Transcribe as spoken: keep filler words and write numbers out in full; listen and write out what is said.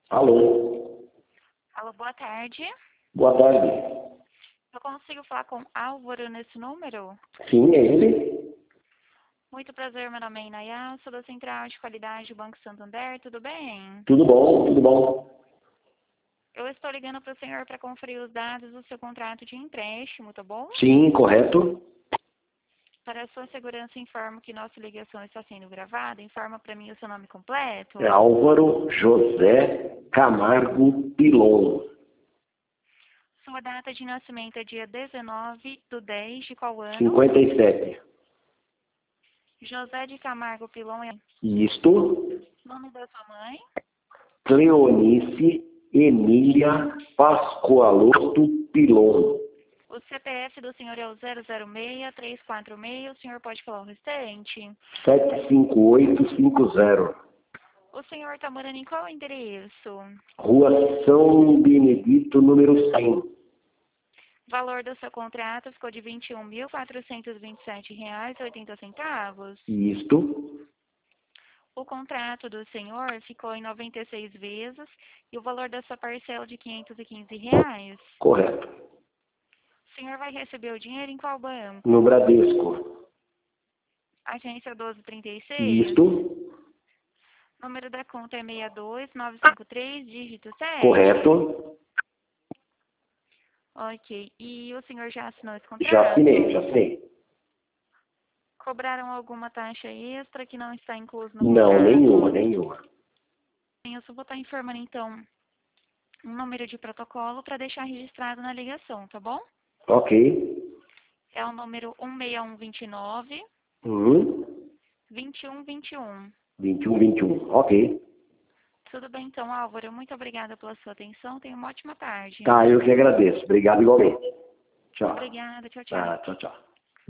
Alô? Alô, boa tarde. Boa tarde. Eu consigo falar com Álvaro nesse número? Sim, é ele? Muito prazer, meu nome é Inayá, sou da Central de Qualidade do Banco Santander, tudo bem? Tudo bom, tudo bom. Eu estou ligando para o senhor para conferir os dados do seu contrato de empréstimo, tá bom? Sim, correto. Para a sua segurança, informo que nossa ligação está sendo gravada. Informa para mim o seu nome completo. É Álvaro José Camargo Pilon. Sua data de nascimento é dia dezenove do dez de qual ano? cinquenta e sete. José de Camargo Pilon é Isto, nome da sua mãe? Cleonice Emília Pascoaloto Pilon. O C P F do senhor é o zero zero seis, três quatro seis. O senhor pode falar o restante? sete cinco oito cinco zero. O senhor está morando em qual endereço? Rua São Benedito, número cem. O valor do seu contrato ficou de vinte e um mil, quatrocentos e vinte e sete reais e oitenta centavos. Isto, O contrato do senhor ficou em noventa e seis vezes e o valor da sua parcela de quinhentos e quinze reais. correto. O senhor vai receber o dinheiro em qual banco? No Bradesco. Agência doze trinta e seis. Isto, Número da conta é seis dois nove cinco três, dígito sete. correto. Ok. E o senhor já assinou esse contrato? Já assinei, já assinei. Cobraram alguma taxa extra que não está incluso no Não, contrato? nenhuma, nenhuma. Eu só vou estar informando, então, um número de protocolo para deixar registrado na ligação, tá bom? Ok. É o número um seis um dois nove, Hum, dois um dois um. vinte e um, vinte e um. Ok. Tudo bem, então, Álvaro. Muito obrigada pela sua atenção. Tenha uma ótima tarde. Tá, eu que agradeço. Obrigado igualmente. Tchau. Obrigada. Tchau, tchau. Tá, tchau, tchau.